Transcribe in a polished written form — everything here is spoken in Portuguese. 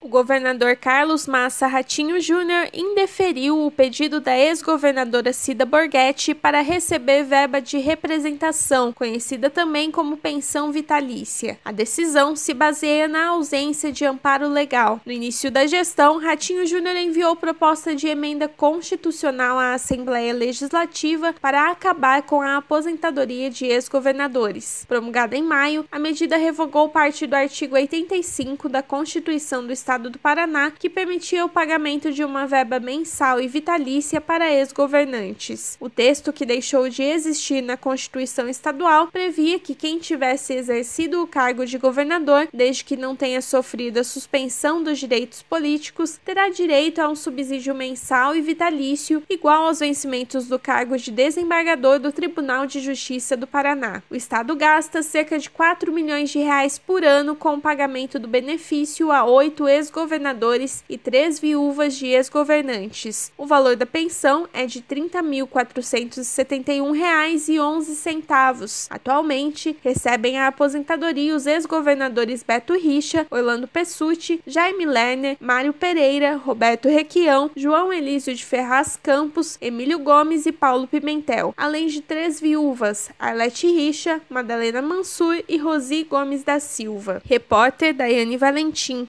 governador Carlos Massa Ratinho Júnior indeferiu o pedido da ex-governadora Cida Borghetti para receber verba de representação, conhecida também como pensão vitalícia. A decisão se baseia na ausência de amparo legal. No início da gestão, Ratinho Júnior enviou proposta de emenda constitucional à Assembleia Legislativa para acabar com a aposentadoria de ex-governadores. Promulgada em maio, a medida revogou parte do artigo 85 da Constituição do Estado do Paraná, que permitia o pagamento de uma verba mensal e vitalícia para ex-governantes. O texto, que deixou de existir na Constituição Estadual, previa que quem tivesse exercido o cargo de governador, desde que não tenha sofrido a suspensão dos direitos políticos, terá direito a um subsídio mensal e vitalício igual aos vencimentos do cargo de desembargador do Tribunal de Justiça do Paraná. O Estado gasta cerca de 4 milhões de reais por ano com o pagamento do benefício a 8 ex-governadores e 3 viúvas de ex-governantes. O valor da pensão é de R$ 30.471,11. Atualmente, recebem a aposentadoria os ex-governadores Beto Richa, Orlando Pessutti, Jaime Lerner, Mário Pereira, Roberto Requião, João Elísio de Ferraz Campos, Emílio Gomes e Paulo Pimentel, além de 3 viúvas, Arlete Richa, Madalena Mansur e Rosi Gomes da Silva. Repórter Daiane Valentim.